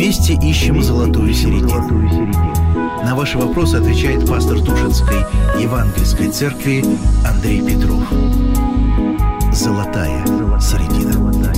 Вместе ищем золотую середину. На ваши вопросы отвечает пастор Тушинской Евангельской церкви Андрей Петров. Золотая середина.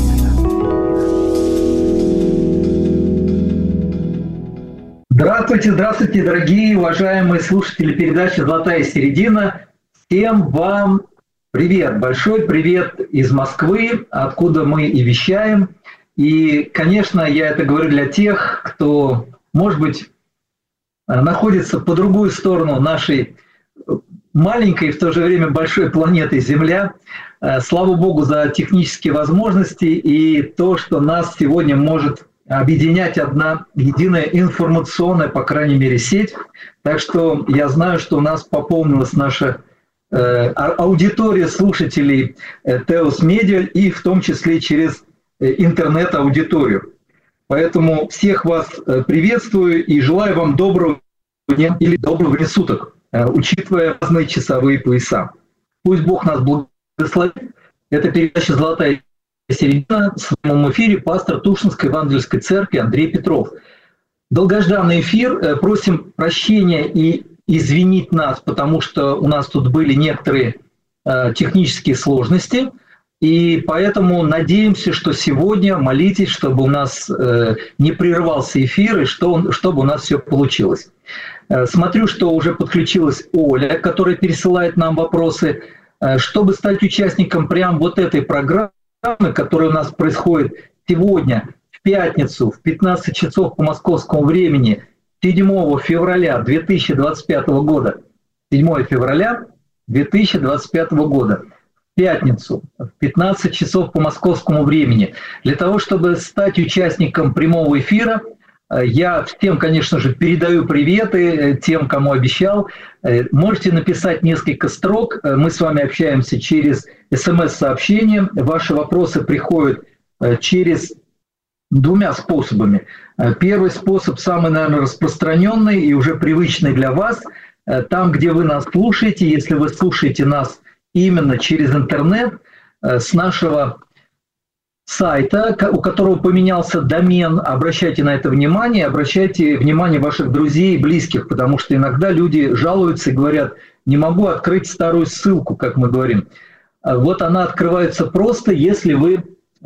Здравствуйте, здравствуйте, дорогие, уважаемые слушатели передачи «Золотая середина». Всем вам привет, большой привет из Москвы, откуда мы и вещаем. И, конечно, я это говорю для тех, кто, может быть, находится по другую сторону нашей маленькой и в то же время большой планеты Земля. Слава Богу за технические возможности и то, что нас сегодня может объединять одна единая информационная, по крайней мере, сеть. Так что я знаю, что у нас пополнилась наша аудитория слушателей Теос Медиа и в том числе через интернет-аудиторию. Поэтому всех вас приветствую и желаю вам доброго дня или доброго времени суток, учитывая разные часовые пояса. Пусть Бог нас благословит. Это передача «Золотая середина», в своем эфире пастор Тушинской Евангельской церкви Андрей Петров. Долгожданный эфир. Просим прощения и извинить нас, потому что у нас тут были некоторые технические сложности. И поэтому надеемся, что сегодня молитесь, чтобы у нас не прервался эфир и чтобы у нас все получилось. Смотрю, что уже подключилась Оля, которая пересылает нам вопросы. Чтобы стать участником прямо вот этой программы, которая у нас происходит сегодня, в пятницу, в 15 часов по московскому времени, 7 февраля 2025 года. 7 февраля 2025 года. Пятницу, в 15 часов по московскому времени. Для того, чтобы стать участником прямого эфира, я всем, конечно же, передаю приветы, тем, кому обещал. Можете написать несколько строк. Мы с вами общаемся через СМС-сообщение. Ваши вопросы приходят через двумя способами. Первый способ, самый, наверное, распространенный и уже привычный для вас. Там, где вы нас слушаете, если вы слушаете нас именно через интернет, с нашего сайта, у которого поменялся домен, обращайте на это внимание, обращайте внимание ваших друзей и близких, потому что иногда люди жалуются и говорят: не могу открыть старую ссылку, как мы говорим. Вот она открывается просто, если вы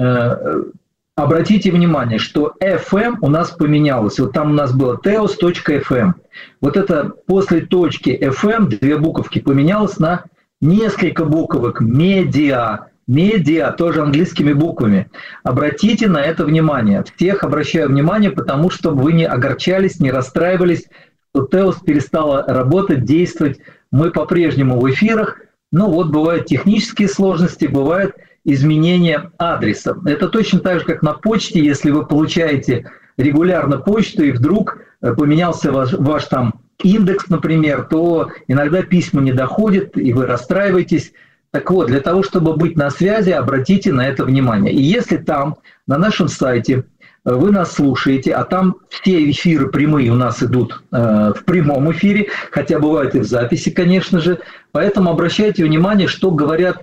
обратите внимание, что FM у нас поменялось. Вот там у нас было teos.fm. Вот это после точки FM, две буковки, поменялось на несколько буквок «медиа». «Медиа» тоже английскими буквами. Обратите на это внимание. Всех обращаю внимание, потому что вы не огорчались, не расстраивались, что Теос перестала работать, действовать. Мы по-прежнему в эфирах. Но вот бывают технические сложности, бывают изменения адреса. Это точно так же, как на почте. Если вы получаете регулярно почту, и вдруг поменялся ваш там индекс, например, то иногда письма не доходят, и вы расстраиваетесь. Так вот, для того, чтобы быть на связи, обратите на это внимание. И если там, на нашем сайте, вы нас слушаете, а там все эфиры прямые у нас идут в прямом эфире, хотя бывают и в записи, конечно же, поэтому обращайте внимание, что говорят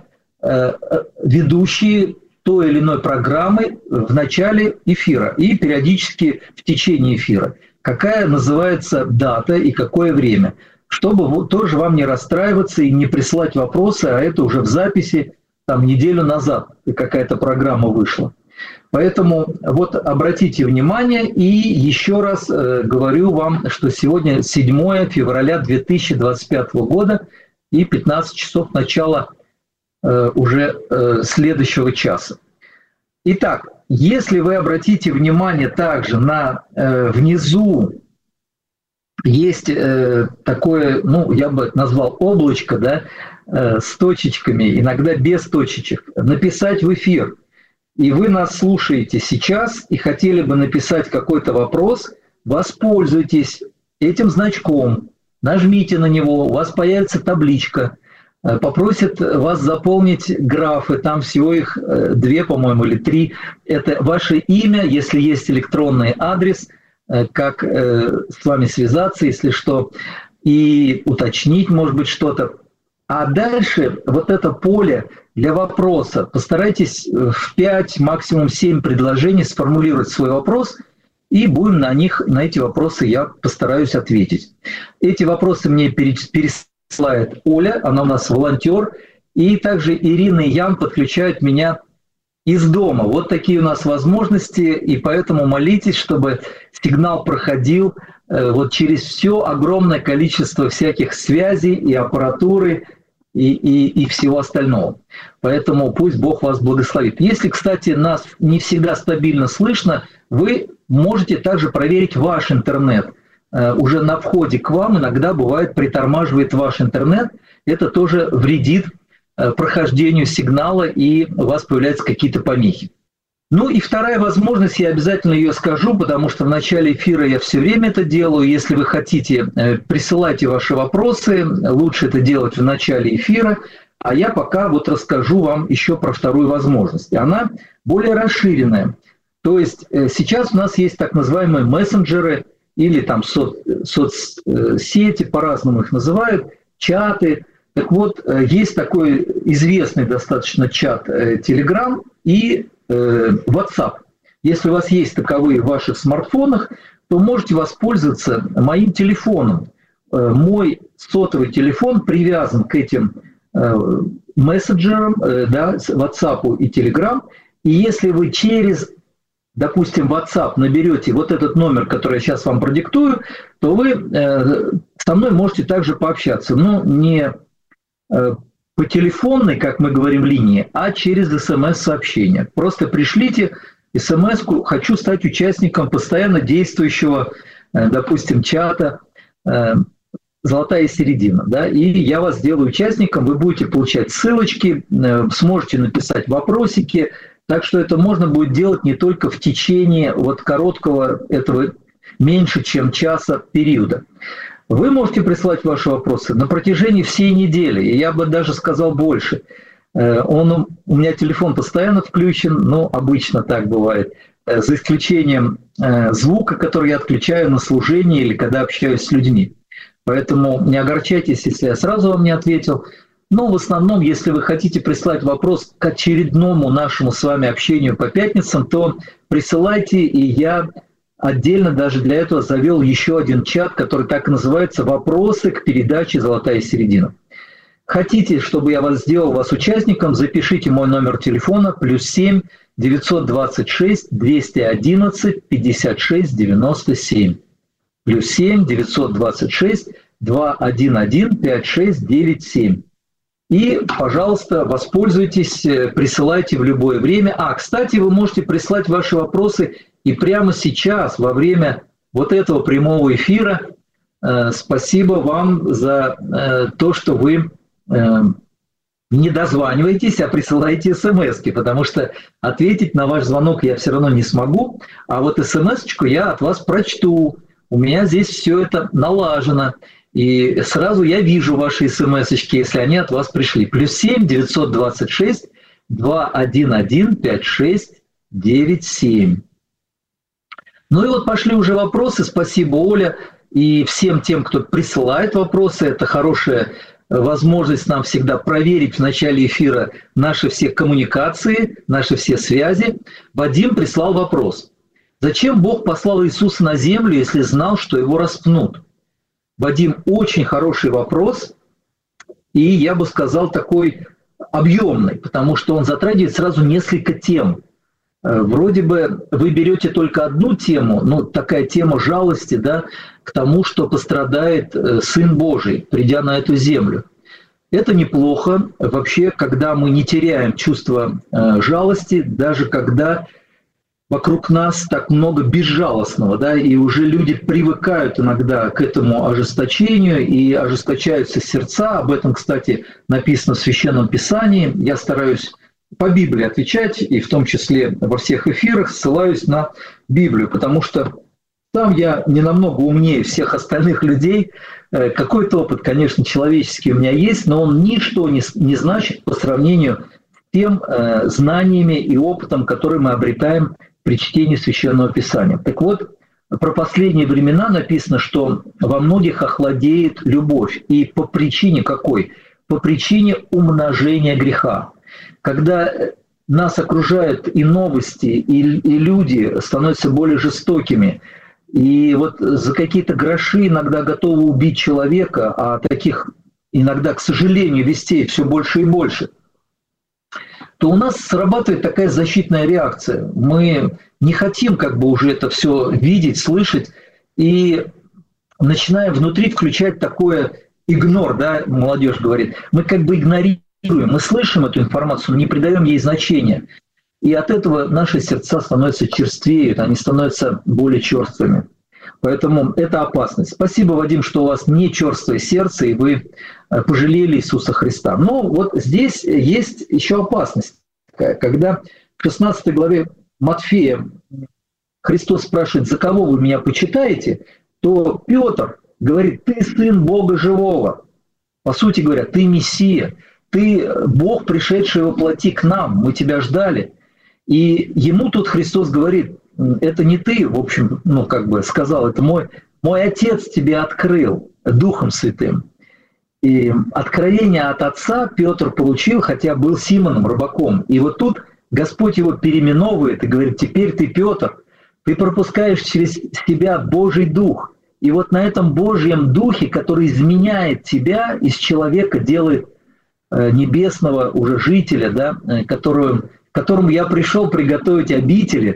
ведущие той или иной программы в начале эфира и периодически в течение эфира. Какая называется дата и какое время, чтобы тоже вам не расстраиваться и не присылать вопросы, а это уже в записи, там неделю назад какая-то программа вышла. Поэтому вот обратите внимание, и еще раз говорю вам, что сегодня 7 февраля 2025 года и 15 часов начала уже следующего часа. Итак, если вы обратите внимание также на внизу есть такое, я бы назвал облачко, да, с точечками, иногда без точечек, написать в эфир. И вы нас слушаете сейчас и хотели бы написать какой-то вопрос, воспользуйтесь этим значком, нажмите на него, у вас появится табличка, попросят вас заполнить графы, там всего их 2, по-моему, или 3. Это ваше имя, если есть электронный адрес, как с вами связаться, если что, и уточнить, может быть, что-то. А дальше вот это поле для вопроса. Постарайтесь в 5, максимум 7 предложений сформулировать свой вопрос и будем на эти вопросы я постараюсь ответить. Эти вопросы мне пересылает Оля, она у нас волонтер, и также Ирина и Ян подключают меня из дома. Вот такие у нас возможности, и поэтому молитесь, чтобы сигнал проходил вот через все огромное количество всяких связей и аппаратуры, и всего остального. Поэтому пусть Бог вас благословит. Если, кстати, нас не всегда стабильно слышно, вы можете также проверить ваш интернет. Уже на входе к вам иногда бывает притормаживает ваш интернет. Это тоже вредит прохождению сигнала, и у вас появляются какие-то помехи. Ну и вторая возможность, я обязательно ее скажу, потому что в начале эфира я все время это делаю. Если вы хотите, присылайте ваши вопросы, лучше это делать в начале эфира, а я пока вот расскажу вам еще про вторую возможность. Она более расширенная. То есть сейчас у нас есть так называемые мессенджеры или там соцсети, по-разному их называют, чаты. Так вот, есть такой известный достаточно чат Telegram и WhatsApp. Если у вас есть таковые в ваших смартфонах, то можете воспользоваться моим телефоном. Мой сотовый телефон привязан к этим мессенджерам, да, WhatsApp и Telegram. И если вы через, допустим, WhatsApp наберете вот этот номер, который я сейчас вам продиктую, то вы со мной можете также пообщаться. Но не по телефонной, как мы говорим, линии, а через СМС-сообщение. Просто пришлите СМС-ку «Хочу стать участником постоянно действующего, допустим, чата «Золотая середина». Да? И я вас сделаю участником, вы будете получать ссылочки, сможете написать вопросики. Так что это можно будет делать не только в течение вот короткого этого меньше, чем часа периода. Вы можете присылать ваши вопросы на протяжении всей недели, и я бы даже сказал больше. У меня телефон постоянно включен, но обычно так бывает, за исключением звука, который я отключаю на служении или когда общаюсь с людьми. Поэтому не огорчайтесь, если я сразу вам не ответил. Но в основном, если вы хотите прислать вопрос к очередному нашему с вами общению по пятницам, то присылайте, и я отдельно даже для этого завел еще один чат, который так и называется «Вопросы к передаче «Золотая середина». Хотите, чтобы я сделал вас участником, запишите мой номер телефона +7 926 211 56 97. +7 926 211 5697. И, пожалуйста, воспользуйтесь, присылайте в любое время. Кстати, вы можете прислать ваши вопросы и прямо сейчас, во время вот этого прямого эфира. Спасибо вам за то, что вы не дозваниваетесь, а присылаете смс-ки, потому что ответить на ваш звонок я все равно не смогу, а вот смс-очку я от вас прочту. У меня здесь все это налажено. И сразу я вижу ваши смс-очки, если они от вас пришли. +7 926 211 5697. Ну и вот пошли уже вопросы. Спасибо, Оля. И всем тем, кто присылает вопросы. Это хорошая возможность нам всегда проверить в начале эфира наши все коммуникации, наши все связи. Вадим прислал вопрос. Зачем Бог послал Иисуса на землю, если знал, что его распнут? Вадим, очень хороший вопрос, и я бы сказал такой объемный, потому что он затрагивает сразу несколько тем. Вроде бы вы берете только одну тему, ну такая тема жалости, да, к тому, что пострадает Сын Божий, придя на эту землю. Это неплохо вообще, когда мы не теряем чувство жалости, даже когда вокруг нас так много безжалостного, да, и уже люди привыкают иногда к этому ожесточению, и ожесточаются сердца. Об этом, кстати, написано в Священном Писании. Я стараюсь по Библии отвечать, и в том числе во всех эфирах ссылаюсь на Библию, потому что сам я не намного умнее всех остальных людей. Какой-то опыт, конечно, человеческий у меня есть, но он ничто не значит по сравнению с тем знаниями и опытом, который мы обретаем при чтении Священного Писания. Так вот, про последние времена написано, что во многих охладеет любовь. И по причине какой? По причине умножения греха. Когда нас окружают и новости, и люди становятся более жестокими. И вот за какие-то гроши иногда готовы убить человека, а таких иногда, к сожалению, вестей все больше и больше, то у нас срабатывает такая защитная реакция. Мы не хотим как бы уже это все видеть, слышать, и начинаем внутри включать такое игнор, да, молодежь говорит. Мы как бы игнорируем, мы слышим эту информацию, но не придаем ей значения. И от этого наши сердца становятся черствеют, они становятся более черствыми. Поэтому это опасность. Спасибо, Вадим, что у вас не черствое сердце, и вы пожалели Иисуса Христа. Но вот здесь есть еще опасность. Когда в 16 главе Матфея Христос спрашивает, за кого вы меня почитаете, то Петр говорит, ты сын Бога живого. По сути говоря, ты Мессия, ты Бог, пришедший во плоти к нам, мы тебя ждали. И ему тут Христос говорит, это не ты, в общем, сказал, это мой Отец тебе открыл Духом Святым. И откровение от Отца Петр получил, хотя был Симоном, рыбаком. И вот тут Господь его переименовывает и говорит, теперь ты, Петр, ты пропускаешь через себя Божий Дух. И вот на этом Божьем Духе, который изменяет тебя, из человека делает небесного уже жителя, да, которому я пришел приготовить обители.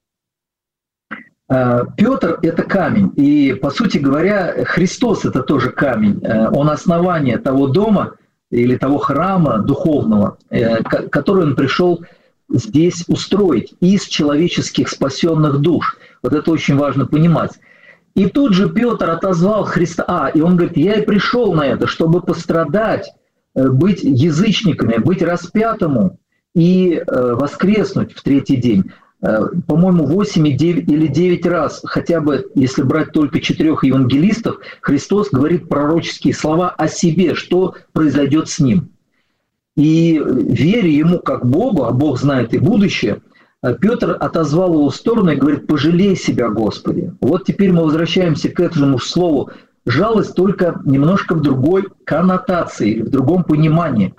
Петр – это камень, и, по сути говоря, Христос – это тоже камень. Он основание того дома или того храма духовного, который он пришел здесь устроить из человеческих спасенных душ. Вот это очень важно понимать. И тут же Петр отозвал Христа, и он говорит, я и пришел на это, чтобы пострадать, быть язычниками, быть распятому и воскреснуть в третий день. По-моему, 8 или 9 раз, хотя бы, если брать только 4 евангелистов, Христос говорит пророческие слова о себе, что произойдет с ним. И веря ему как Богу, а Бог знает и будущее, Петр отозвал его в сторону и говорит, пожалей себя, Господи. Вот теперь мы возвращаемся к этому же слову жалость, только немножко в другой коннотации, в другом понимании.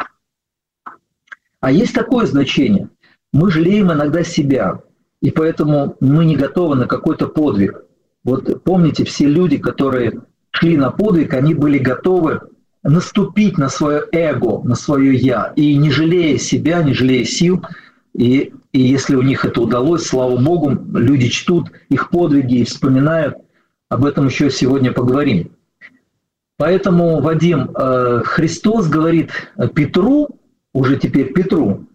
А есть такое значение. Мы жалеем иногда себя, и поэтому мы не готовы на какой-то подвиг. Вот помните, все люди, которые шли на подвиг, они были готовы наступить на свое эго, на свое «я», и не жалея себя, не жалея сил, и если у них это удалось, слава Богу, люди чтут их подвиги и вспоминают. Об этом еще сегодня поговорим. Поэтому, Вадим, Христос говорит Петру, уже теперь Петру,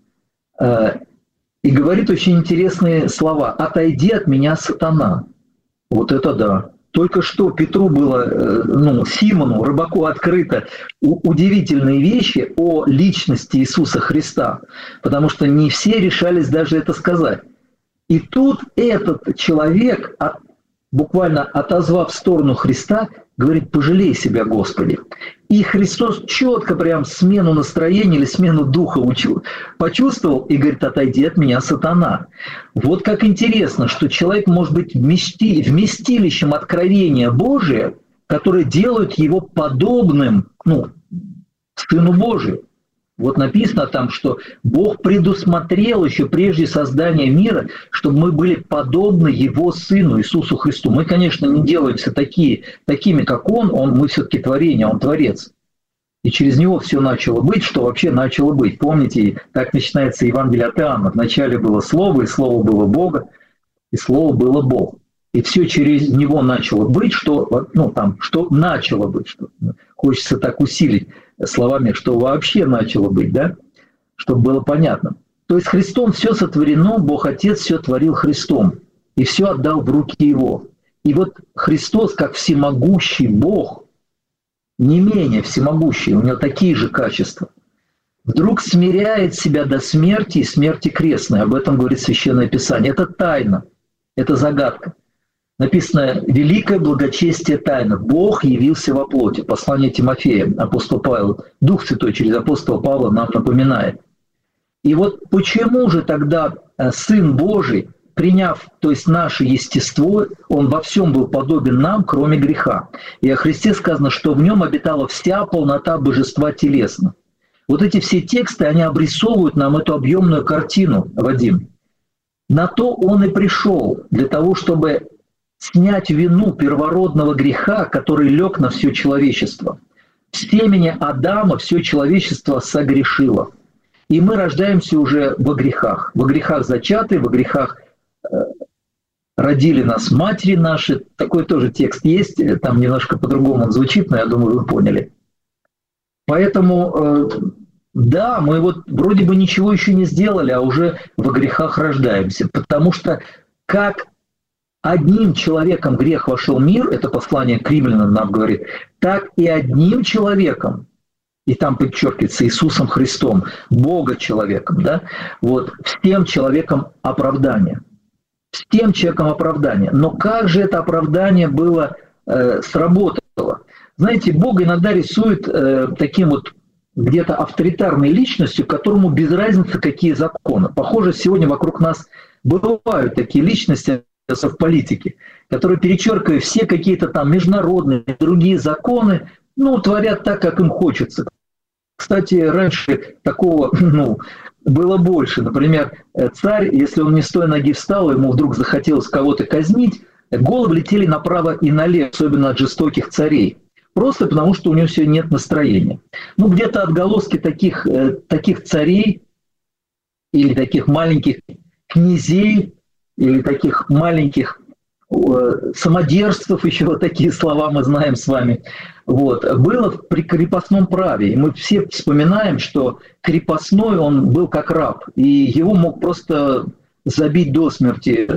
и говорит очень интересные слова. «Отойди от меня, сатана». Вот это да. Только что Петру было, Симону, рыбаку, открыто удивительные вещи о личности Иисуса Христа, потому что не все решались даже это сказать. И тут этот человек, буквально отозвав в сторону Христа, говорит, пожалей себя, Господи. И Христос четко прям смену настроения или смену духа почувствовал и говорит, отойди от меня, сатана. Вот как интересно, что человек может быть вместилищем откровения Божия, которое делает его подобным Сыну Божию. Вот написано там, что Бог предусмотрел еще прежде создания мира, чтобы мы были подобны Его Сыну Иисусу Христу. Мы, конечно, не делаемся такими, как Он мы все-таки творение, Он Творец. И через Него все начало быть, что вообще начало быть. Помните, так начинается Евангелие от Иоанна. Вначале было Слово, и Слово было Бога, и Слово было Бог. И все через Него начало быть, что начало быть, что хочется так усилить словами, что вообще начало быть, да, чтобы было понятно. То есть Христом все сотворено, Бог Отец все творил Христом, и все отдал в руки Его. И вот Христос, как всемогущий Бог, не менее всемогущий, у Него такие же качества, вдруг смиряет себя до смерти и смерти крестной. Об этом говорит Священное Писание. Это тайна, это загадка. Написано «Великое благочестие тайна». Бог явился во плоти. Послание Тимофея, апостол Павел, Дух Святой через апостола Павла нам напоминает. И вот почему же тогда Сын Божий, приняв, то есть наше естество, Он во всем был подобен нам, кроме греха. И о Христе сказано, что в Нем обитала вся полнота божества телесно. Вот эти все тексты, они обрисовывают нам эту объемную картину, Вадим. На то он и пришел, для того, чтобы снять вину первородного греха, который лег на все человечество. В семени Адама все человечество согрешило. И мы рождаемся уже во грехах зачаты, во грехах родили нас матери наши. Такой тоже текст есть, там немножко по-другому он звучит, но я думаю, вы поняли. Поэтому, да, мы вот вроде бы ничего еще не сделали, а уже во грехах рождаемся. Потому что как одним человеком грех вошел в мир, это послание к римлянам нам говорит, так и одним человеком, и там подчеркивается Иисусом Христом, Бога человеком, да, вот, всем человеком оправдание. С тем человеком оправдание. Но как же это оправдание было сработало? Знаете, Бог иногда рисует таким вот где-то авторитарной личностью, которому без разницы, какие законы. Похоже, сегодня вокруг нас бывают такие личности в политике, которые, перечеркивая все какие-то там международные, другие законы, творят так, как им хочется. Кстати, раньше такого, было больше. Например, царь, если он не с той ноги встал, ему вдруг захотелось кого-то казнить, головы летели направо и налево, особенно от жестоких царей. Просто потому, что у него все нет настроения. Где-то отголоски таких царей или таких маленьких князей, или таких маленьких самодержцев, еще вот такие слова мы знаем с вами, было при крепостном праве. И мы все вспоминаем, что крепостной, он был как раб, и его мог просто забить до смерти,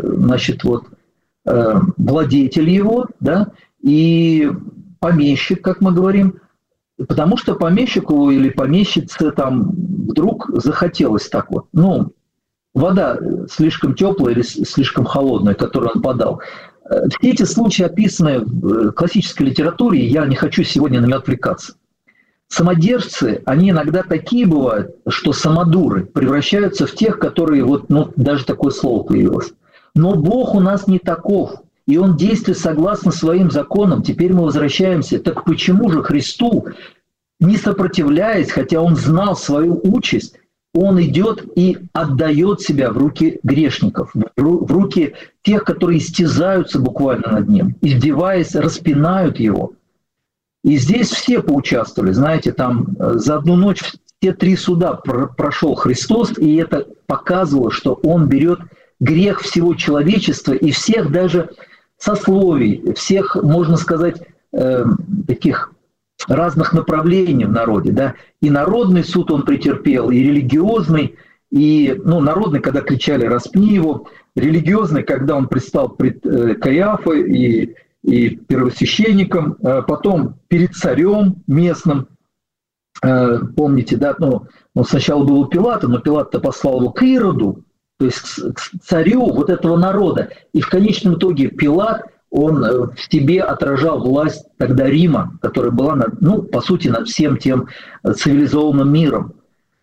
владетель его, да, и помещик, как мы говорим, потому что помещику или помещице там вдруг захотелось так вот, вода слишком теплая или слишком холодная, которую он подал. Все эти случаи описаны в классической литературе, я не хочу сегодня на нее отвлекаться. Самодержцы, они иногда такие бывают, что самодуры превращаются в тех, которые, даже такое слово появилось. Но Бог у нас не таков, и Он действует согласно своим законам. Теперь мы возвращаемся. Так почему же Христу, не сопротивляясь, хотя Он знал свою участь, Он идет и отдает себя в руки грешников, в руки тех, которые истязаются буквально над Ним, издеваясь, распинают Его. И здесь все поучаствовали. Знаете, там за одну ночь все 3 суда прошел Христос, и это показывало, что Он берет грех всего человечества и всех даже сословий, всех, можно сказать, таких разных направлений в народе, да, и народный суд он претерпел, и религиозный, и, народный, когда кричали «распни его», религиозный, когда он предстал пред Каиафой и первосвященником, потом перед царем местным, помните, да, сначала был у Пилата, но Пилат-то послал его к Ироду, то есть к царю вот этого народа, и в конечном итоге Пилат, он в себе отражал власть тогда Рима, которая была, по сути, над всем тем цивилизованным миром.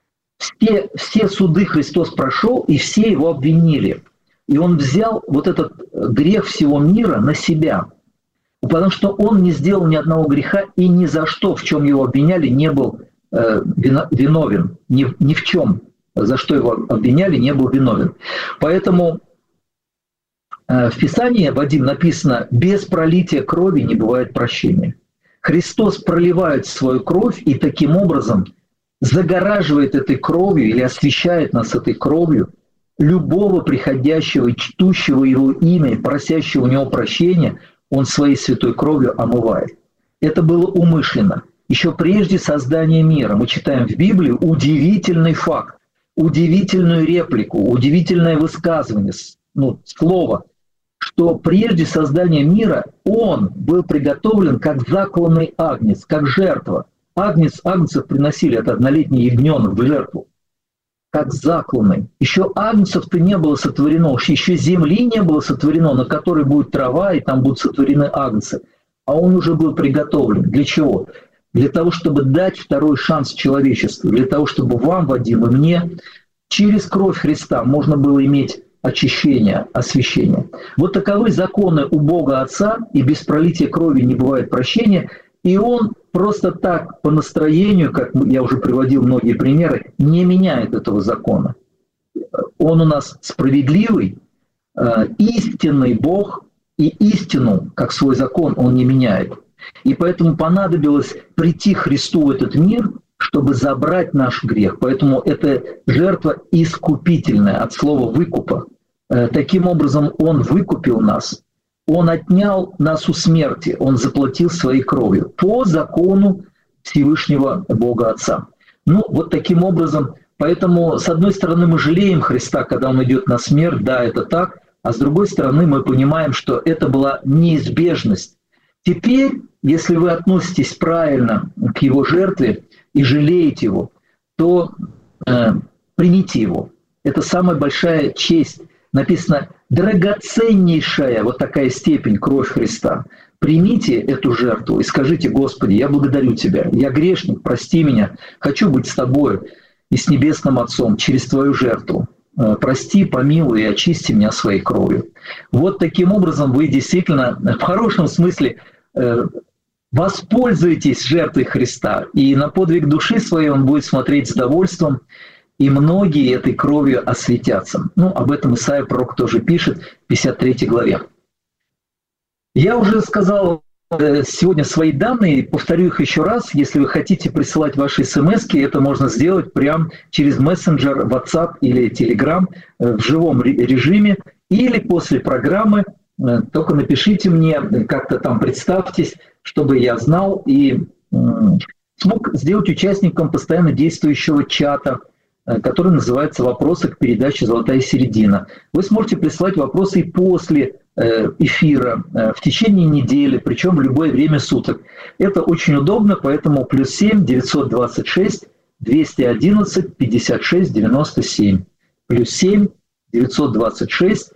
Все суды Христос прошел, и все его обвинили. И он взял вот этот грех всего мира на себя. Потому что он не сделал ни одного греха, и ни за что, в чем его обвиняли, не был виновен. Ни в чем, за что его обвиняли, не был виновен. Поэтому в Писании, Вадим, написано: «Без пролития крови не бывает прощения». Христос проливает свою кровь и таким образом загораживает этой кровью или освящает нас этой кровью любого приходящего и чтущего Его имя, просящего у Него прощения, Он своей святой кровью омывает. Это было умышленно. Еще прежде создания мира мы читаем в Библии удивительный факт, удивительную реплику, удивительное высказывание, слово, что прежде создания мира Он был приготовлен как закланный агнец, как жертва. Агнцев приносили, это однолетний ягненок в жертву, как закланный. Еще агнцев-то не было сотворено, еще земли не было сотворено, на которой будет трава, и там будут сотворены агнцы. А Он уже был приготовлен. Для чего? Для того, чтобы дать второй шанс человечеству, для того, чтобы вам, Вадим, и мне через кровь Христа можно было иметь очищение, освящение. Вот таковы законы у Бога Отца, и без пролития крови не бывает прощения. И он просто так по настроению, как я уже приводил многие примеры, не меняет этого закона. Он у нас справедливый, истинный Бог, и истину, как свой закон, он не меняет. И поэтому понадобилось прийти Христу в этот мир, чтобы забрать наш грех. Поэтому это жертва искупительная от слова «выкупа». Таким образом, Он выкупил нас. Он отнял нас у смерти. Он заплатил своей кровью по закону Всевышнего Бога Отца. Ну, вот таким образом. Поэтому, с одной стороны, мы жалеем Христа, когда Он идет на смерть. Да, это так. А с другой стороны, мы понимаем, что это была неизбежность. Теперь, если вы относитесь правильно к Его жертве и жалеете Его, то примите Его. Это самая большая честь. Написано «драгоценнейшая», вот такая степень, кровь Христа. Примите эту жертву и скажите: «Господи, я благодарю Тебя, я грешник, прости меня, хочу быть с Тобой и с Небесным Отцом через Твою жертву. Прости, помилуй и очисти меня своей кровью». Вот таким образом вы действительно, в хорошем смысле, воспользуетесь жертвой Христа, и на подвиг души своей Он будет смотреть с довольством, и многие этой кровью осветятся. Ну, об этом Исаия пророк тоже пишет в 53 главе. Я уже сказал сегодня свои данные, повторю их еще раз. Если вы хотите присылать ваши смс-ки, это можно сделать прямо через мессенджер, WhatsApp или Telegram в живом режиме, или после программы. Только напишите мне, как-то там представьтесь, чтобы я знал и смог сделать участником постоянно действующего чата, который называется «Вопросы к передаче «Золотая середина». Вы сможете присылать вопросы и после эфира, в течение недели, причем в любое время суток. Это очень удобно, поэтому +7 926 211 56 97. +7 926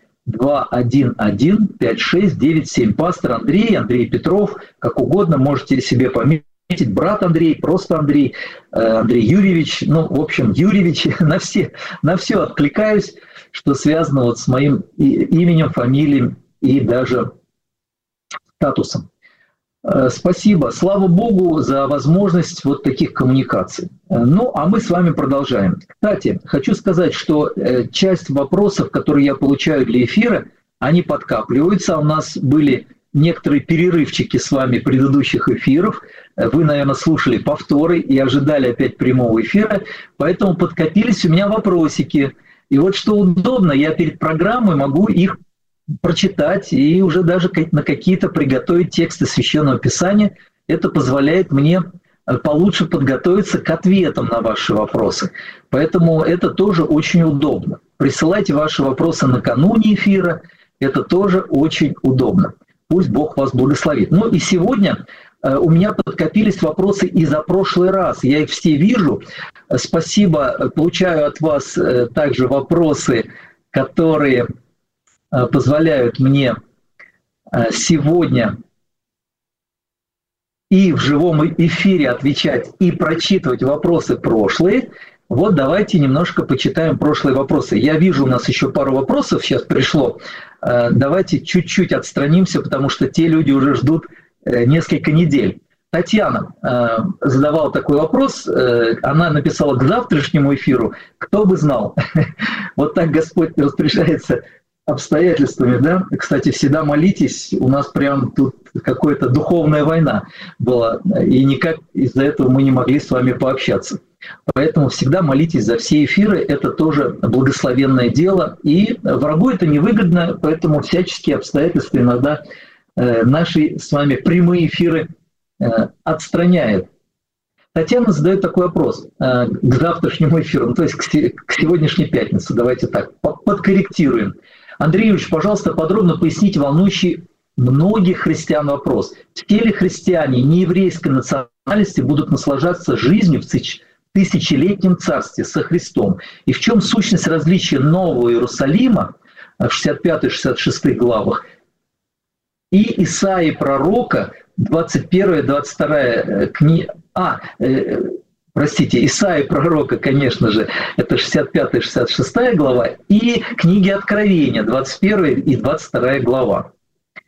211 5697. Пастор Андрей Петров, как угодно, можете себе пометить. Брат Андрей, просто Андрей, Андрей Юрьевич, ну, в общем, Юрьевич, на все откликаюсь, что связано вот с моим именем, фамилией и даже статусом. Спасибо, слава Богу за возможность вот таких коммуникаций. Ну, а мы с вами продолжаем. Кстати, хочу сказать, что часть вопросов, которые я получаю для эфира, они подкапливаются. У нас были некоторые перерывчики с вами предыдущих эфиров. Вы, наверное, слушали повторы и ожидали опять прямого эфира, поэтому подкопились у меня вопросики. И вот что удобно, я перед программой могу их прочитать и уже даже на какие-то приготовить тексты Священного Писания. Это позволяет мне получше подготовиться к ответам на ваши вопросы. Поэтому это тоже очень удобно. Присылайте ваши вопросы накануне эфира, это тоже очень удобно. Пусть Бог вас благословит. Ну и сегодня у меня подкопились вопросы и за прошлый раз. Я их все вижу. Спасибо. Получаю от вас также вопросы, которые позволяют мне сегодня и в живом эфире отвечать, и прочитывать вопросы прошлые. Вот давайте немножко почитаем прошлые вопросы. Я вижу, у нас еще пару вопросов сейчас пришло. Давайте чуть-чуть отстранимся, потому что те люди уже ждут несколько недель. Татьяна задавала такой вопрос, она написала: к завтрашнему эфиру, кто бы знал. Вот так Господь распоряжается обстоятельствами, да? Кстати, всегда молитесь, у нас прям тут какая-то духовная война была, и никак из-за этого мы не могли с вами пообщаться. Поэтому всегда молитесь за все эфиры, это тоже благословенное дело, и врагу это невыгодно, поэтому всяческие обстоятельства иногда наши с вами прямые эфиры отстраняют. Татьяна задает такой вопрос к завтрашнему эфиру, ну, то есть к сегодняшней пятнице, давайте так, подкорректируем. Андрей Юрьевич, пожалуйста, подробно поясните волнующий многих христиан вопрос. Все ли христиане нееврейской национальности будут наслаждаться жизнью в тысячелетнем царстве со Христом? И в чем сущность различия Нового Иерусалима в 65-66 главах и Исаии пророка, 21-22 книга... Исаии пророка, конечно же, это 65-66 глава, и книги Откровения, 21 и 22 глава.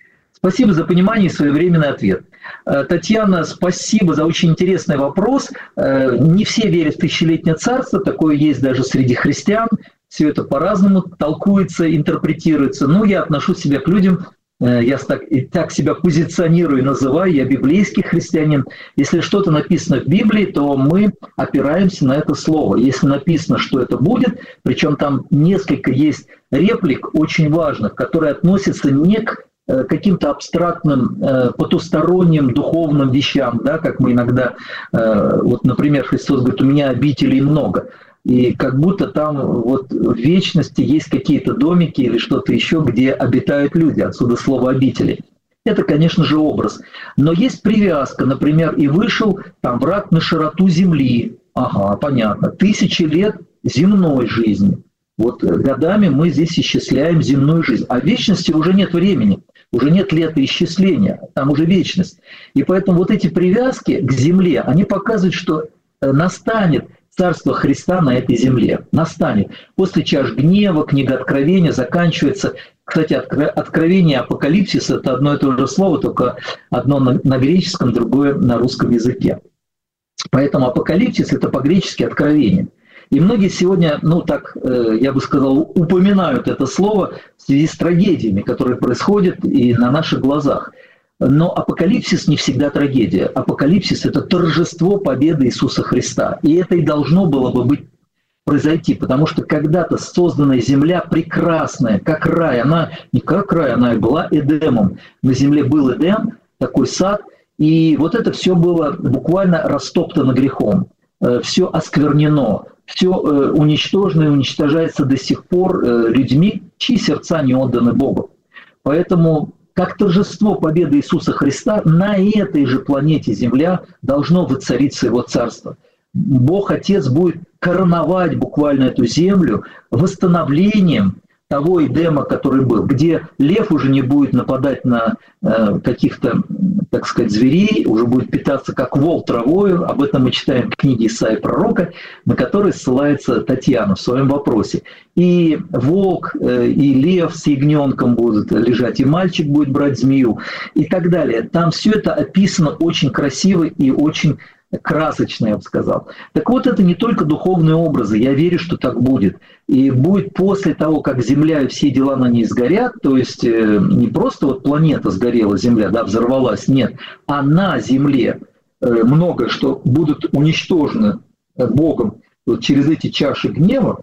Спасибо за понимание и своевременный ответ. Татьяна, спасибо за очень интересный вопрос. Не все верят в тысячелетнее царство, такое есть даже среди христиан. Все это по-разному толкуется, интерпретируется. Но я отношу себя к людям, я так себя позиционирую и называю, я библейский христианин. Если что-то написано в Библии, то мы опираемся на это слово. Если написано, что это будет, причем там несколько есть реплик очень важных, которые относятся не к каким-то абстрактным, потусторонним, духовным вещам, да, как мы иногда, вот, например, Христос говорит, у меня обителей много, и как будто там вот в вечности есть какие-то домики или что-то еще, где обитают люди, отсюда слово «обители». Это, конечно же, образ. Но есть привязка, например, и вышел там враг на широту земли, ага, понятно, 1000 лет земной жизни. Вот годами мы здесь исчисляем земную жизнь, а в вечности уже нет времени. Уже нет летоисчисления, там уже вечность. И поэтому вот эти привязки к земле, они показывают, что настанет Царство Христа на этой земле. Настанет. После чаш гнева, книга Откровения заканчивается. Кстати, Откровение и Апокалипсис – это одно и то же слово, только одно на греческом, другое на русском языке. Поэтому Апокалипсис – это по-гречески Откровение. И многие сегодня, ну так, я бы сказал, упоминают это слово в связи с трагедиями, которые происходят и на наших глазах. Но апокалипсис не всегда трагедия. Апокалипсис – это торжество победы Иисуса Христа. И это и должно было бы произойти, потому что когда-то созданная земля прекрасная, как рай, она не как рай, она и была Эдемом. На земле был Эдем, такой сад, и вот это все было буквально растоптано грехом, все осквернено. Все уничтожено и уничтожается до сих пор людьми, чьи сердца не отданы Богу. Поэтому, как торжество победы Иисуса Христа, на этой же планете Земля должно воцариться Его Царство. Бог Отец будет короновать буквально эту землю восстановлением того Эдема, который был, где лев уже не будет нападать на каких-то, так сказать, зверей, уже будет питаться как вол травою. Об этом мы читаем в книге Исаии пророка, на которой ссылается Татьяна в своем вопросе. И волк, и лев с ягненком будут лежать, и мальчик будет брать змею, и так далее. Там все это описано очень красиво и очень красочно, я бы сказал. Так вот, это не только духовные образы, я верю, что так будет. И будет после того, как Земля и все дела на ней сгорят, то есть не просто вот планета сгорела, Земля, да, взорвалась, нет, а на Земле много что будут уничтожены Богом вот через эти чаши гнева,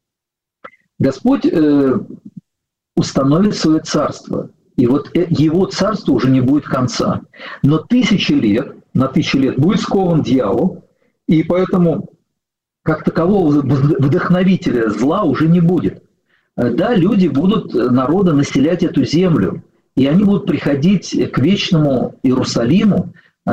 Господь установит свое царство. И вот Его царство уже не будет конца. Но 1000 лет, на 1000 лет будет скован дьявол, и поэтому как такового вдохновителя зла уже не будет. Да, люди будут, народы, населять эту землю, и они будут приходить к вечному Иерусалиму.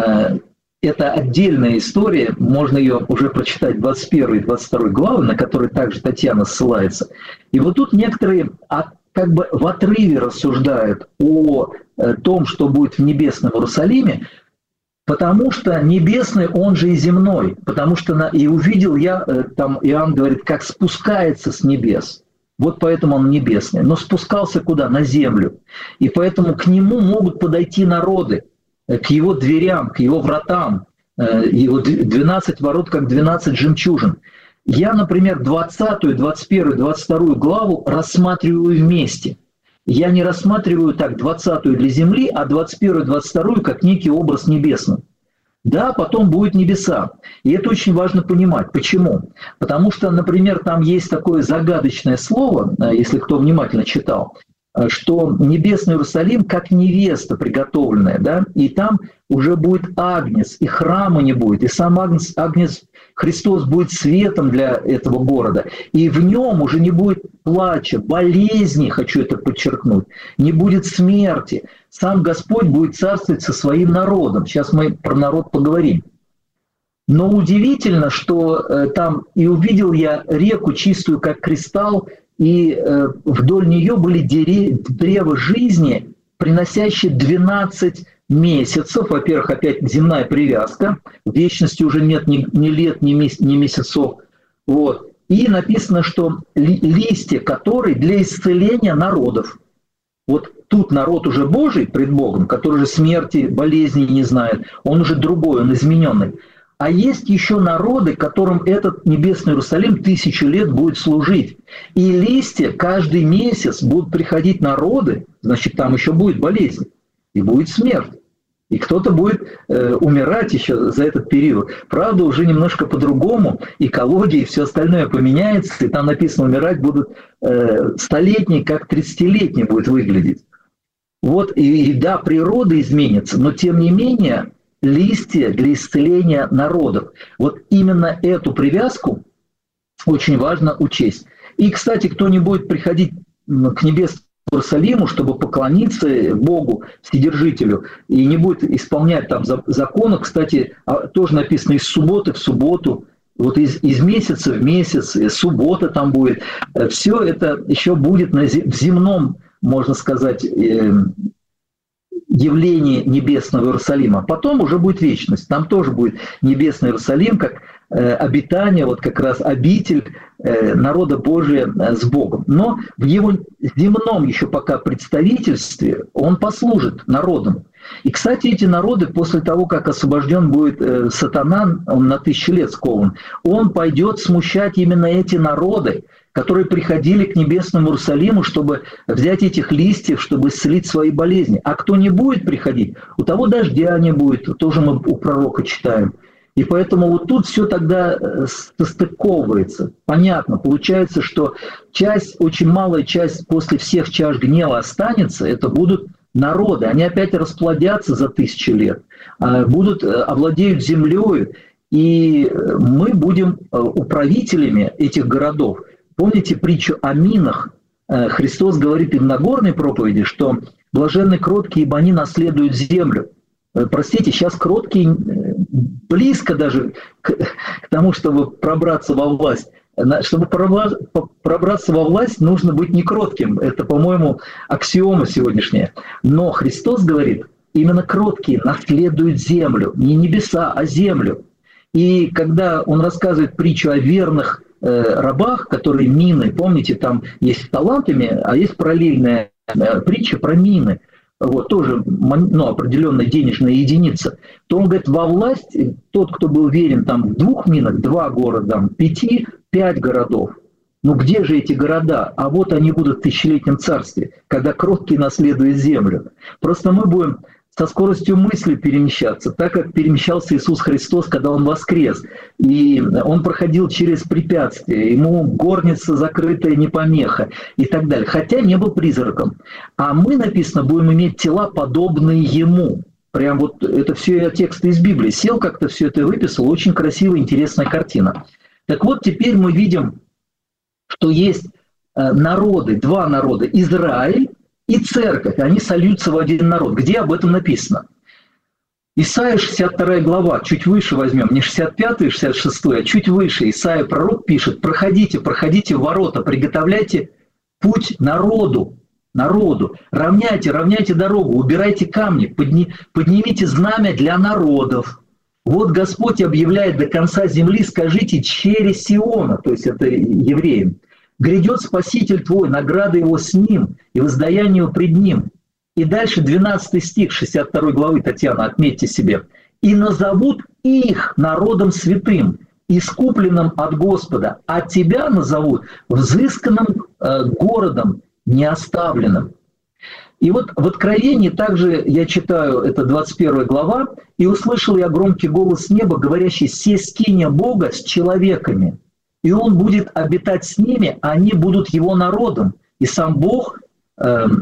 Это отдельная история, можно ее уже прочитать 21 и 22 главы, на которые также Татьяна ссылается. И вот тут некоторые как бы в отрыве рассуждают о том, что будет в небесном Иерусалиме, потому что небесный, он же и земной, потому что и увидел я, там Иоанн говорит, как спускается с небес. Вот поэтому он небесный. Но спускался куда? На землю. И поэтому к нему могут подойти народы, к его дверям, к его вратам. Его 12 ворот, как 12 жемчужин. Я, например, 20, 21, 22 главу рассматриваю вместе. Я не рассматриваю так 20 для земли, а 21, 22 как некий образ небесный. Да, потом будет небеса. И это очень важно понимать. Почему? Потому что, например, там есть такое загадочное слово, если кто внимательно читал, что небесный Иерусалим как невеста приготовленная, да, и там уже будет агнец, и храма не будет, и сам агнец Христос будет светом для этого города, и в нем уже не будет плача, болезни, хочу это подчеркнуть, не будет смерти. Сам Господь будет царствовать со своим народом. Сейчас мы про народ поговорим. Но удивительно, что там и увидел я реку чистую, как кристалл, и вдоль нее были древа жизни, приносящие 12 месяцев. Во-первых, опять земная привязка. В вечности уже нет ни лет, ни месяцев. Вот. И написано, что листья, которые для исцеления народов. Вот тут народ уже Божий пред Богом, который же смерти, болезни не знает, он уже другой, он измененный. А есть еще народы, которым этот небесный Иерусалим 1000 лет будет служить. И листья каждый месяц будут приходить народы, значит, там еще будет болезнь, и будет смерть. И кто-то будет умирать еще за этот период. Правда, уже немножко по-другому, экология и все остальное поменяется, и там написано, умирать будут столетние, как 30-летние будет выглядеть. Вот, и да, природа изменится, но тем не менее листья для исцеления народов. Вот именно эту привязку очень важно учесть. И, кстати, кто не будет приходить к небесному Иерусалиму, чтобы поклониться Богу, Вседержителю, и не будет исполнять там законы, кстати, тоже написано из субботы в субботу, вот из месяца в месяц, суббота там будет. Все это еще будет в земном, можно сказать, явление небесного Иерусалима. Потом уже будет вечность. Там тоже будет небесный Иерусалим, как обитание, вот как раз обитель народа Божия с Богом. Но в его земном еще пока представительстве он послужит народом. И, кстати, эти народы, после того, как освобожден будет сатана, он на 1000 лет скован, он пойдет смущать именно эти народы, которые приходили к небесному Иерусалиму, чтобы взять этих листьев, чтобы исцелить свои болезни. А кто не будет приходить, у того дождя не будет, тоже мы у пророка читаем. И поэтому вот тут все тогда состыковывается. Понятно, получается, что часть, очень малая часть после всех чаш гнева останется, это будут народы. Они опять расплодятся за 1000 лет, овладеют землей, и мы будем управителями этих городов. Помните притчу о минах? Христос говорит и в Нагорной проповеди, что блаженны кроткие, ибо они наследуют землю. Простите, сейчас кроткие близко даже к тому, чтобы пробраться во власть. Чтобы пробраться во власть, нужно быть не кротким. Это, по-моему, аксиома сегодняшняя. Но Христос говорит, именно кроткие наследуют землю. Не небеса, а землю. И когда Он рассказывает притчу о верных рабах, которые мины, помните, там есть талантами, а есть параллельная притча про мины. Вот, тоже определенная денежная единица, то он говорит, во власть тот, кто был верен там, в 2 минах, 2 города, 5, 5 городов. Ну где же эти города? А вот они будут в 1000-летнем царстве, когда кроткие наследуют землю. Просто мы будем со скоростью мысли перемещаться, так как перемещался Иисус Христос, когда Он воскрес. И Он проходил через препятствия, Ему горница закрытая не помеха и так далее. Хотя не был призраком. А мы, написано, будем иметь тела, подобные Ему. Прям вот это все тексты из Библии. Сел как-то все это выписал. Очень красивая, интересная картина. Так вот, теперь мы видим, что есть народы, 2 народа. Израиль и церковь, они сольются в один народ. Где об этом написано? Исайя 62 глава, чуть выше возьмем, не 65 и 66, а чуть выше. Исайя пророк пишет, проходите в ворота, приготовляйте путь народу, равняйте дорогу, убирайте камни, поднимите знамя для народов. Вот Господь объявляет до конца земли, скажите, через Сиона, то есть это евреям, грядет Спаситель твой, награда его с ним, и воздаяние его пред ним. И дальше 12 стих 62 главы, Татьяна, отметьте себе. «И назовут их народом святым, искупленным от Господа, а тебя назовут взысканным городом, неоставленным». И вот в Откровении также я читаю, это 21 глава, «И услышал я громкий голос неба, говорящий, се скиния Бога с человеками». И он будет обитать с ними, а они будут его народом. И сам Бог с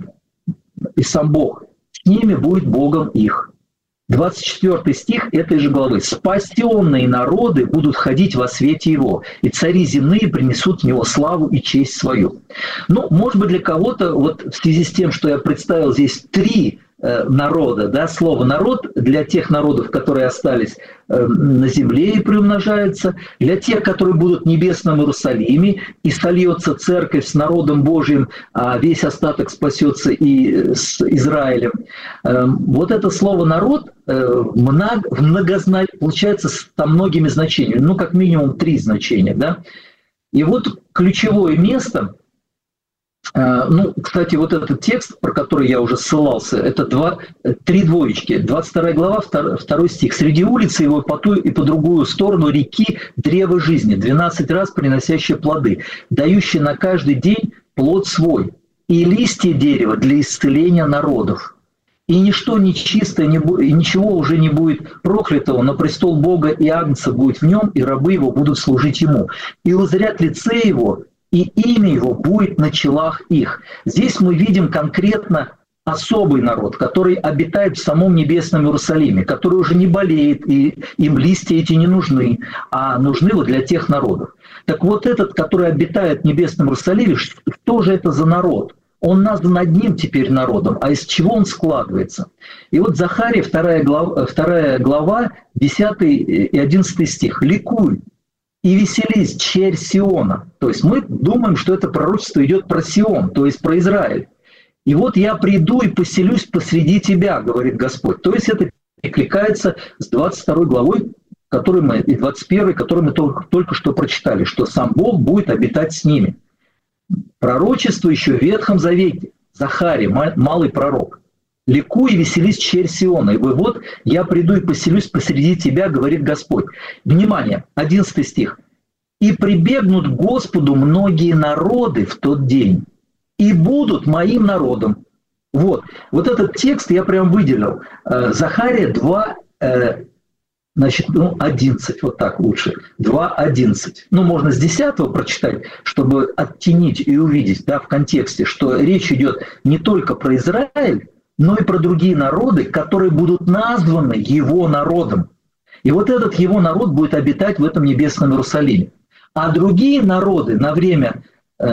ними будет Богом их. 24 стих этой же главы. «Спасенные народы будут ходить во свете его, и цари земные принесут в него славу и честь свою». Ну, может быть, для кого-то, вот в связи с тем, что я представил здесь 3 народа, да, слово «народ» для тех народов, которые остались на земле и приумножаются, для тех, которые будут в небесном Иерусалиме, и сольется церковь с народом Божьим, а весь остаток спасется и с Израилем. Вот это слово «народ» получается со многими значениями, ну, как минимум 3 значения. Да? И вот ключевое место Ну, кстати, вот этот текст, про который я уже ссылался, это 3 двоечки. 22 глава, 2 стих. «Среди улицы его по ту и по другую сторону реки древо жизни, 12 раз приносящее плоды, дающее на каждый день плод свой, и листья дерева для исцеления народов. И ничто нечистое, и ничего уже не будет проклятого, но престол Бога и Агнца будет в нем, и рабы его будут служить ему. И узрят лице его, и имя его будет на челах их». Здесь мы видим конкретно особый народ, который обитает в самом небесном Иерусалиме, который уже не болеет, и им листья эти не нужны, а нужны вот для тех народов. Так вот этот, который обитает в небесном Иерусалиме, что же это за народ? Он назван одним теперь народом, а из чего он складывается? И вот Захария, 2 глава 10 и 11 стих. «Ликуй и веселись, черь Сиона». То есть мы думаем, что это пророчество идет про Сион, то есть про Израиль. «И вот я приду и поселюсь посреди тебя, говорит Господь». То есть это перекликается с 22 главой, и 21, которую мы только что прочитали, что сам Бог будет обитать с ними. Пророчество еще в Ветхом Завете. Захария, малый пророк. «Ликуй и веселись, черь Сиона, ибо вот я приду и поселюсь посреди тебя, говорит Господь». Внимание, 11 стих. «И прибегнут к Господу многие народы в тот день, и будут моим народом». Вот этот текст я прям выделил. Захария 2, 11, вот так лучше, 2:11. Можно с 10 прочитать, чтобы оттенить и увидеть, в контексте, что речь идет не только про Израиль, но и про другие народы, которые будут названы его народом. И вот этот его народ будет обитать в этом небесном Иерусалиме. А другие народы на время,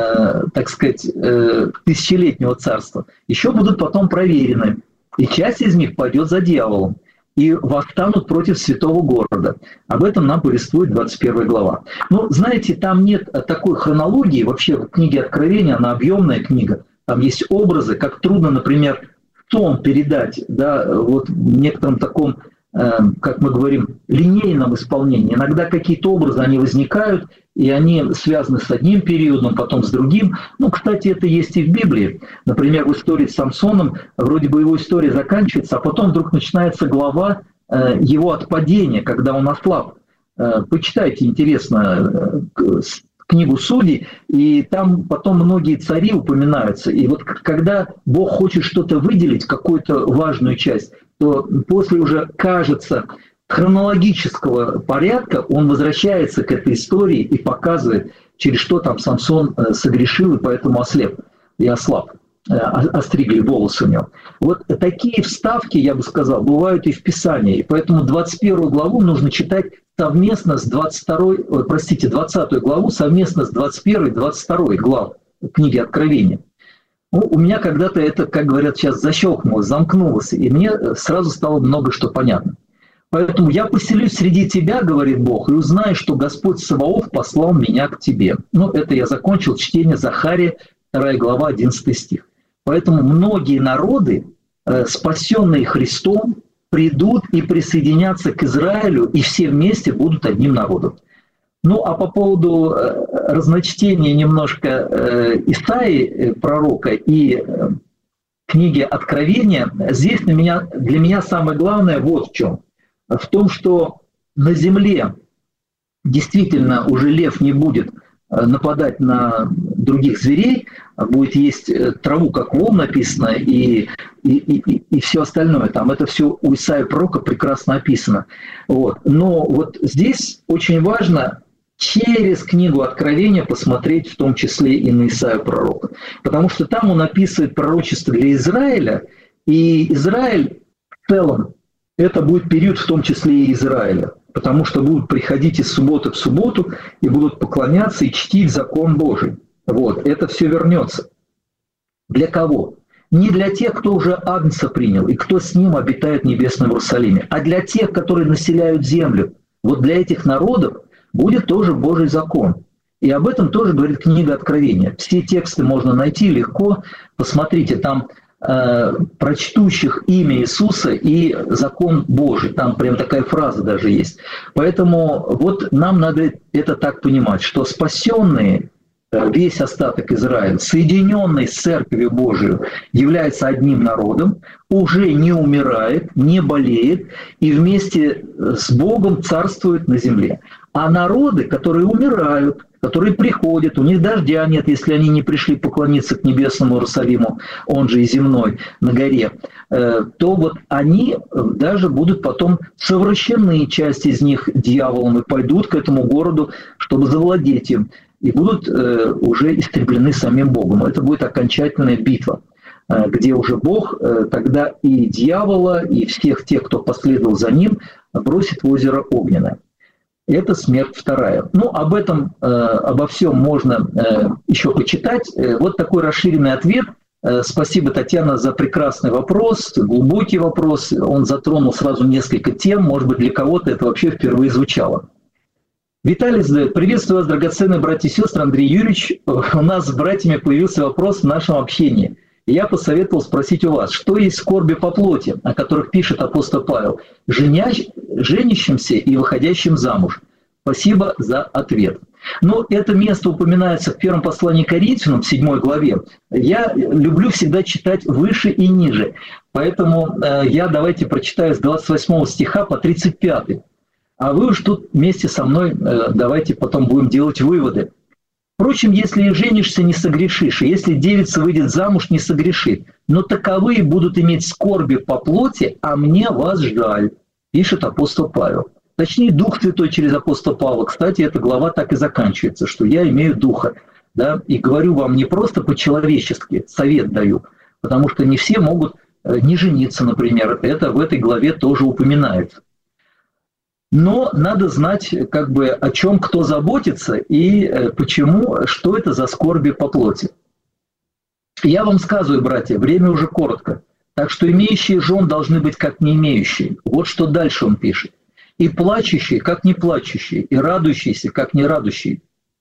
тысячелетнего царства еще будут потом проверены. И часть из них пойдет за дьяволом и восстанут против святого города. Об этом нам повествует 21 глава. Знаете, там нет такой хронологии. Вообще в книге Откровения, она объемная книга. Там есть образы, как трудно, например, тон передать, в некотором таком, как мы говорим, линейном исполнении. Иногда какие-то образы, они возникают, и они связаны с одним периодом, потом с другим. Кстати, это есть и в Библии. Например, в истории с Самсоном, вроде бы его история заканчивается, а потом вдруг начинается глава его отпадения, когда он ослаб. Почитайте, интересно, книгу Судей, и там потом многие цари упоминаются. И вот когда Бог хочет что-то выделить, какую-то важную часть, то после уже, кажется, хронологического порядка он возвращается к этой истории и показывает, через что там Самсон согрешил и поэтому ослеп и ослаб, остригли волосы у него. Вот такие вставки, я бы сказал, бывают и в Писании. И поэтому 21 главу нужно читать совместно с 20 главу совместно с 21 и 22 глав книги Откровения. У меня когда-то это, как говорят сейчас, защелкнулось, замкнулось, и мне сразу стало много что понятно. Поэтому я поселюсь среди тебя, говорит Бог, и узнаю, что Господь Саваоф послал меня к тебе. Это я закончил чтение Захария, 2 глава, 11 стих. Поэтому многие народы, спасенные Христом, придут и присоединятся к Израилю, и все вместе будут одним народом. А по поводу разночтения немножко Исаии, пророка, и книги Откровения, здесь для меня самое главное вот в чем. В том, что на земле действительно уже лев не будет нападать на других зверей, будет есть траву, как вол написано, и все остальное. Там это все у Исаии пророка прекрасно описано. Но вот здесь очень важно через книгу Откровения посмотреть в том числе и на Исаию пророка. Потому что там он описывает пророчество для Израиля, и Израиль в целом это будет период в том числе и Израиля. Потому что будут приходить из субботы в субботу и будут поклоняться и чтить закон Божий. Это все вернется. Для кого? Не для тех, кто уже Агнца принял и кто с ним обитает в небесном Иерусалиме, а для тех, которые населяют землю. Для этих народов будет тоже Божий закон. И об этом тоже говорит книга Откровения. Все тексты можно найти легко. Посмотрите, там прочтущих имя Иисуса и закон Божий. Там прям такая фраза даже есть. Поэтому нам надо это так понимать, что спасенные весь остаток Израиля, соединенный с Церковью Божией, является одним народом, уже не умирает, не болеет и вместе с Богом царствует на земле. А народы, которые умирают, которые приходят, у них дождя нет, если они не пришли поклониться к небесному Иерусалиму, он же и земной, на горе, то вот они даже будут потом совращены, часть из них дьяволом, и пойдут к этому городу, чтобы завладеть им, и будут уже истреблены самим Богом. Это будет окончательная битва, где уже Бог тогда и дьявола, и всех тех, кто последовал за ним, бросит в озеро Огненное. Это смерть вторая. Ну, об этом, обо всем можно еще почитать. Вот такой расширенный ответ. Спасибо, Татьяна, за прекрасный вопрос, глубокий вопрос. Он затронул сразу несколько тем. Может быть, для кого-то это вообще впервые звучало. Виталий задает: приветствую вас, драгоценные братья и сестры. Андрей Юрьевич, у нас с братьями появился вопрос в нашем общении. Я посоветовал спросить у вас, что есть скорби по плоти, о которых пишет апостол Павел, женящимся и выходящим замуж. Спасибо за ответ. Но это место упоминается в первом послании к Коринфянам, в 7 главе. Я люблю всегда читать выше и ниже, поэтому я давайте прочитаю с 28 стиха по 35. А вы уж тут вместе со мной давайте потом будем делать выводы. Впрочем, если и женишься, не согрешишь, и если девица выйдет замуж, не согрешит. Но таковые будут иметь скорби по плоти, а мне вас жаль, пишет апостол Павел. Точнее, Дух Святой через апостола Павла. Кстати, эта глава так и заканчивается, что я имею Духа. Да, и говорю вам не просто по-человечески, совет даю, потому что не все могут не жениться, например. Это в этой главе тоже упоминается. Но надо знать, как бы, о чем кто заботится и почему, что это за скорби по плоти. Я вам сказываю, братья, время уже коротко, так что имеющие жен должны быть как не имеющие. Вот что дальше он пишет. И плачущие, как не плачущие, и радующиеся, как не радующиеся,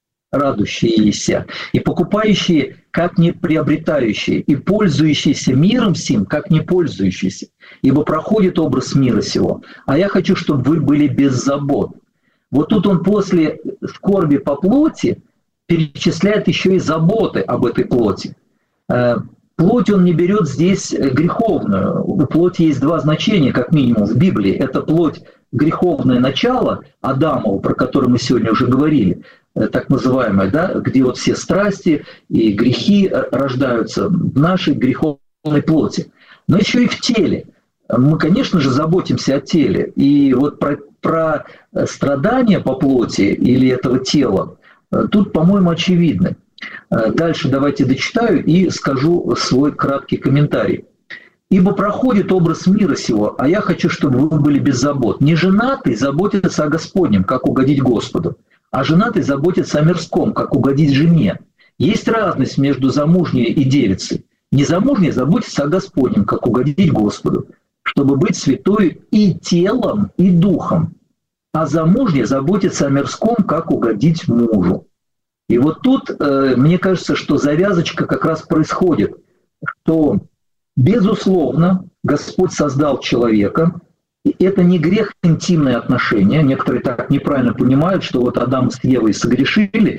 и покупающие, как не приобретающие, и пользующиеся миром сим, как не пользующиеся, ибо проходит образ мира сего. А я хочу, чтобы вы были без забот. Вот тут он после скорби по плоти перечисляет еще и заботы об этой плоти. Плоть он не берет здесь греховную. У плоти есть два значения, как минимум, в Библии. Это плоть греховное начало Адамова, про которое мы сегодня уже говорили, так называемое, да, где вот все страсти и грехи рождаются в нашей греховной плоти. Но еще и в теле. Мы, конечно же, заботимся о теле. И вот про страдания по плоти или этого тела тут, по-моему, очевидно. Дальше давайте дочитаю и скажу свой краткий комментарий. «Ибо проходит образ мира сего, а я хочу, чтобы вы были без забот. Не женатый заботится о Господнем, как угодить Господу, а женатый заботится о мирском, как угодить жене. Есть разность между замужней и девицей. Незамужняя заботится о Господнем, как угодить Господу, чтобы быть святой и телом, и духом, а замужняя заботится о мирском, как угодить мужу». И вот тут, мне кажется, что завязочка как раз происходит, что, безусловно, Господь создал человека, и это не грех интимные отношения. Некоторые так неправильно понимают, что вот Адам с Евой согрешили,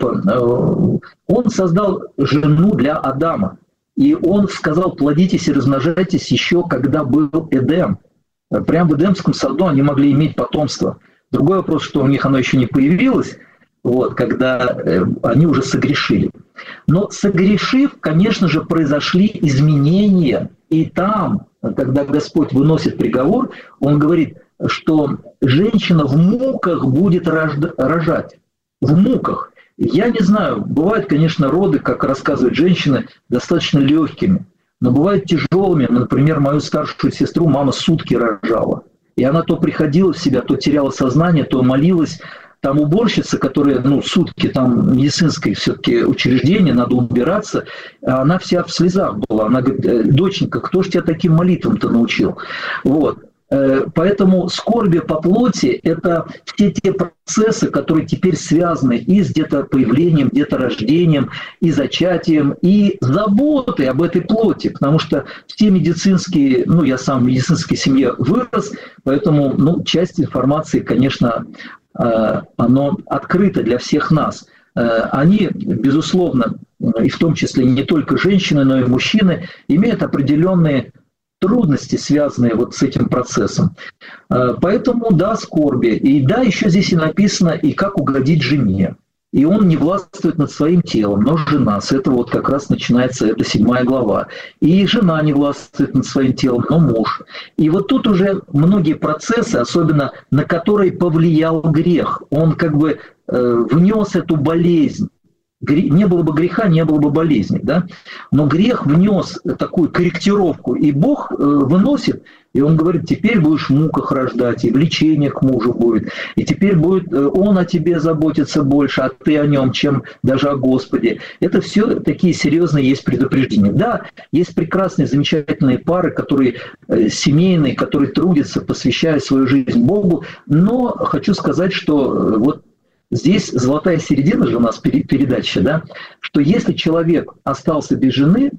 типа он создал жену для Адама, и он сказал: плодитесь и размножайтесь еще когда был Эдем. Прямо в Эдемском саду они могли иметь потомство. Другой вопрос, что у них оно еще не появилось, вот, когда они уже согрешили. Но согрешив, конечно же, произошли изменения. И там, когда Господь выносит приговор, Он говорит, что женщина в муках будет рожать. В муках. Я не знаю, бывают, конечно, роды, как рассказывают женщины, достаточно легкими, но бывают тяжелыми. Например, мою старшую сестру мама сутки рожала. И она то приходила в себя, то теряла сознание, то молилась. Там уборщица, которая, сутки, там медицинское все-таки учреждение, надо убираться, она вся в слезах была. Она говорит: доченька, кто ж тебя таким молитвам-то научил? Вот. Поэтому скорби по плоти – это все те процессы, которые теперь связаны и с детопоявлением, деторождением, и зачатием, и заботой об этой плоти. Потому что все медицинские, я сам в медицинской семье вырос, поэтому часть информации, конечно, оно открыто для всех нас. они, безусловно, и в том числе не только женщины, но и мужчины, имеют определенные трудности, связанные вот с этим процессом. Поэтому, да, скорби. И да, еще здесь и написано, и как угодить жене. И он не властвует над своим телом, но жена. С этого вот как раз начинается эта 7 глава. И жена не властвует над своим телом, но муж. И вот тут уже многие процессы, особенно на которые повлиял грех, он как бы внес эту болезнь. Не было бы греха, не было бы болезни, да? Но грех внес такую корректировку, и Бог выносит, и Он говорит, теперь будешь в муках рождать, и влечение к мужу будет, и теперь будет он о тебе заботиться больше, а ты о нем, чем даже о Господе. Это все такие серьезные есть предупреждения. Да, есть прекрасные, замечательные пары, которые семейные, которые трудятся, посвящая свою жизнь Богу, но хочу сказать, что вот здесь золотая середина же у нас передача, да, что если человек остался без жены,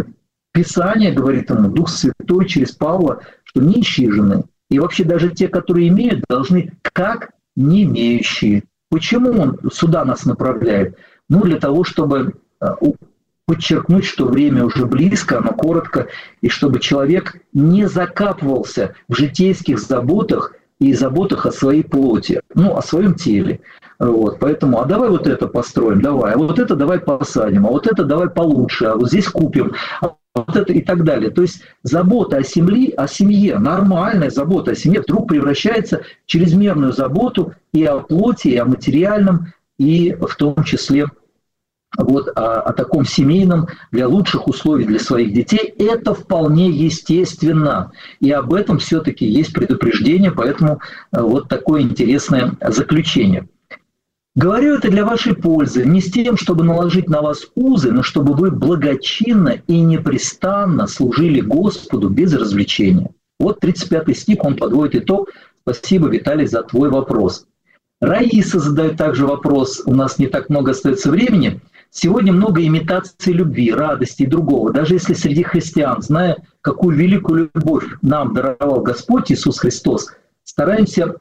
Писание говорит ему, Дух Святой через Павла, что не ищи жены. И вообще даже те, которые имеют, должны как не имеющие. Почему он сюда нас направляет? Ну, для того, чтобы подчеркнуть, что время уже близко, оно коротко, и чтобы человек не закапывался в житейских заботах и заботах о своей плоти, ну, о своем теле. Вот, поэтому, а давай вот это построим, давай, а вот это давай посадим, а вот это давай получше, а вот здесь купим, а вот это и так далее. То есть забота о семье, нормальная забота о семье вдруг превращается в чрезмерную заботу и о плоти, и о материальном, и в том числе вот о таком семейном, для лучших условий для своих детей. Это вполне естественно. И об этом все-таки есть предупреждение, поэтому вот такое интересное заключение. Говорю это для вашей пользы, не с тем, чтобы наложить на вас узы, но чтобы вы благочинно и непрестанно служили Господу без развлечения. Вот 35 стих, он подводит итог. Спасибо, Виталий, за твой вопрос. Раиса задает также вопрос, у нас не так много остается времени. Сегодня много имитаций любви, радости и другого. Даже если среди христиан, зная, какую великую любовь нам даровал Господь Иисус Христос, стараемся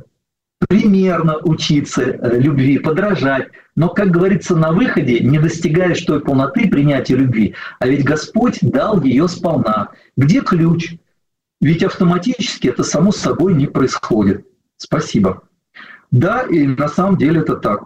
примерно учиться любви, подражать. Но, как говорится, на выходе не достигаешь той полноты принятия любви. А ведь Господь дал ее сполна. Где ключ? Ведь автоматически это само собой не происходит. Спасибо. Да, и на самом деле это так.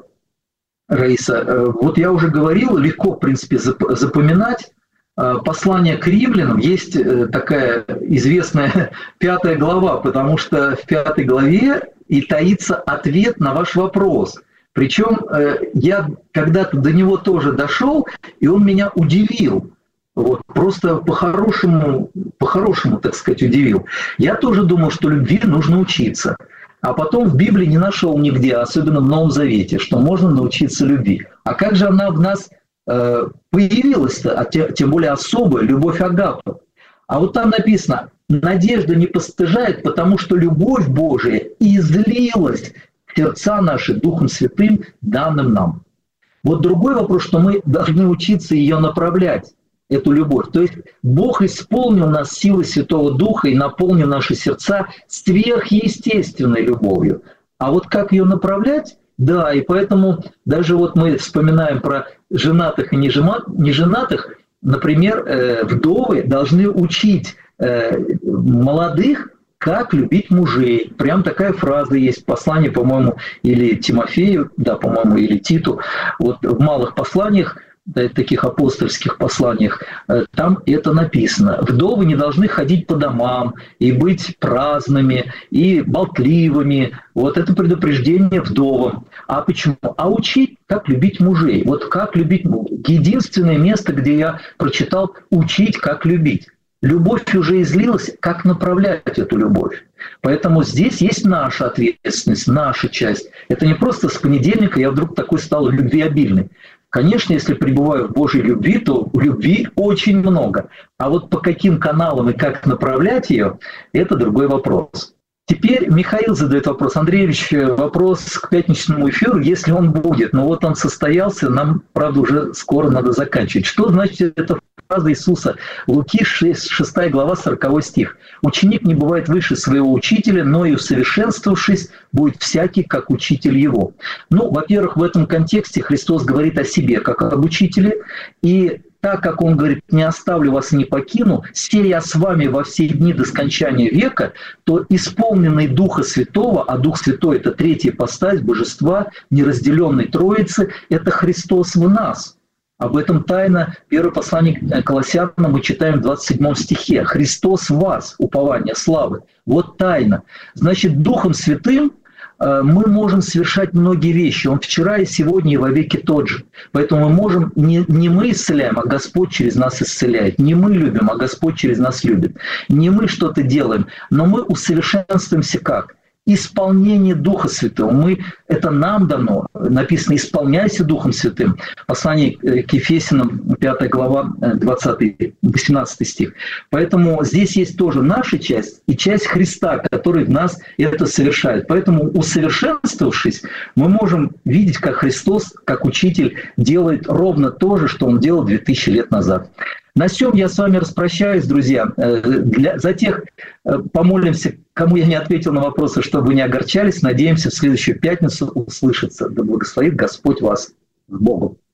Раиса, вот я уже говорил, легко, в принципе, запоминать. Послание к римлянам, есть такая известная 5 глава, потому что в 5 главе и таится ответ на ваш вопрос. Причем я когда-то до него тоже дошел, и он меня удивил. Вот, просто по-хорошему, так сказать, удивил. Я тоже думал, что любви нужно учиться. А потом в Библии не нашел нигде, особенно в Новом Завете, что можно научиться любви. А как же она в нас появилась-то, тем более особая, любовь агапы? А вот там написано, надежда не постыжает, потому что любовь Божия излилась в сердца наши Духом Святым, данным нам. Вот другой вопрос, что мы должны учиться ее направлять, эту любовь. То есть Бог исполнил нас силой Святого Духа и наполнил наши сердца сверхъестественной любовью. А вот как ее направлять? Да, и поэтому даже вот мы вспоминаем про женатых и неженатых, например, вдовы должны учить молодых, как любить мужей. Прям такая фраза есть в послании, по-моему, или Тимофею, да, по-моему, или Титу. Вот в малых посланиях, таких апостольских посланиях, там это написано. Вдовы не должны ходить по домам и быть праздными и болтливыми. Вот это предупреждение вдовам. А почему? А учить, как любить мужей. Вот как любить мужей. Единственное место, где я прочитал «учить, как любить». Любовь уже излилась, как направлять эту любовь. Поэтому здесь есть наша ответственность, наша часть. Это не просто с понедельника я вдруг такой стал любвеобильный. Конечно, если пребываю в Божьей любви, то любви очень много. А вот по каким каналам и как направлять ее, это другой вопрос. Теперь Михаил задает вопрос. Андреевич, вопрос к пятничному эфиру, если он будет. Но вот он состоялся, нам, правда, уже скоро надо заканчивать. Что значит эта фраза Иисуса? Луки 6 глава, 40 стих. «Ученик не бывает выше своего учителя, но и усовершенствовавшись, будет всякий, как учитель его». Ну, во-первых, в этом контексте Христос говорит о себе, как об учителе, и так как Он говорит, не оставлю вас и не покину, се я с вами во все дни до скончания века, то исполненный Духа Святого, а Дух Святой – это третья ипостась Божества, неразделенной Троицы, это Христос в нас. Об этом тайна первое послание к Колоссянам мы читаем в 27 стихе. «Христос в вас, упование славы». Вот тайна. Значит, Духом Святым мы можем совершать многие вещи. Он вчера и сегодня и вовеки тот же. Поэтому мы можем, не мы исцеляем, а Господь через нас исцеляет. Не мы любим, а Господь через нас любит. Не мы что-то делаем, но мы усовершенствуемся как? Исполнение Духа Святого. Это нам дано. Написано «исполняйся Духом Святым». Послание к Ефесянам, 5 глава, 18 стих. Поэтому здесь есть тоже наша часть и часть Христа, который в нас это совершает. Поэтому, усовершенствовавшись, мы можем видеть, как Христос, как Учитель, делает ровно то же, что Он делал 2000 лет назад. На сём я с вами распрощаюсь, друзья. За тех помолимся, кому я не ответил на вопросы, чтобы не огорчались. Надеемся, в следующую пятницу услышаться. Да благословит Господь вас с Богом.